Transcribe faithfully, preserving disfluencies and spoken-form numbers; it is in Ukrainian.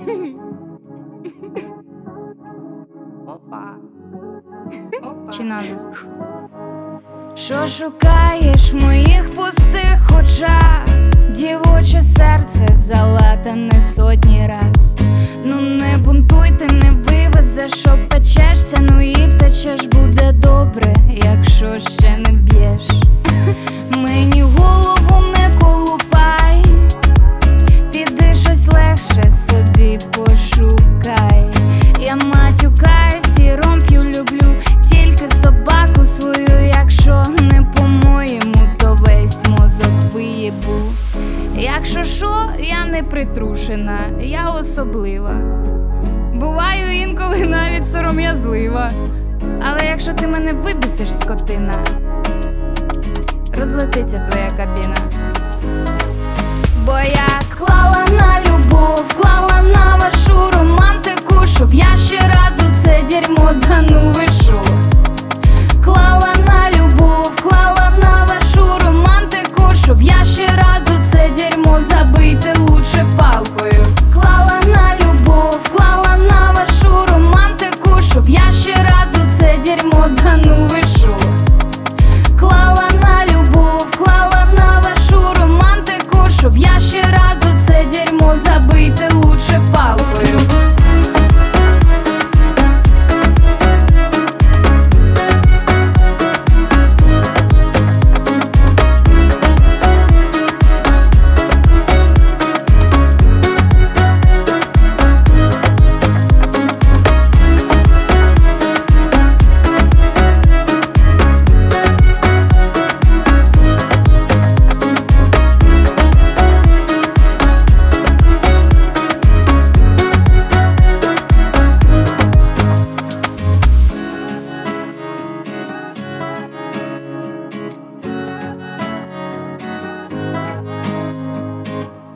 Опа. Опа. Чи надо? Що шукаєш в моїх пустих очах? Дівоче серце залатане сотні раз. Ну не бунтуй, ти не вивезеш, опечешся, ну і втечеш, буде добре, якщо ще не вб'єш. Мені голову не колупай, піди щось легше собі пошукай. Я матюкаюсь і ромп'ю люблю, тільки собаку свою, якщо не по-моєму, то весь мозок виєбу. Якщо що, я не притрушена, я особлива. Буваю інколи навіть сором'язлива. Але якщо ти мене вибісиш, скотина, розлетиться твоя кабіна. Бо я клала на любов, клала